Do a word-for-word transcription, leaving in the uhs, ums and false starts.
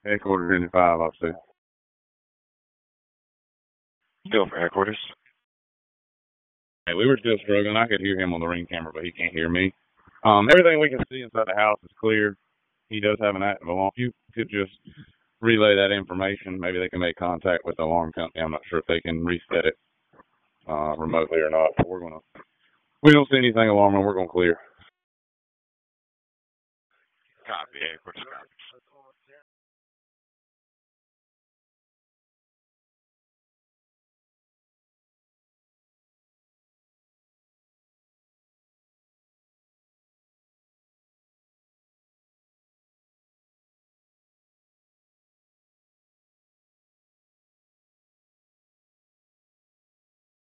Headquarters in five, I'll say. Still for headquarters. Hey, we were still struggling. I could hear him on the ring camera, but he can't hear me. Um, everything we can see inside the house is clear. He does have an active alarm. If you could just relay that information, maybe they can make contact with the alarm company. I'm not sure if they can reset it uh, remotely or not. But we're gonna. We don't see anything alarming. We're gonna clear. Copy, headquarters. Copy.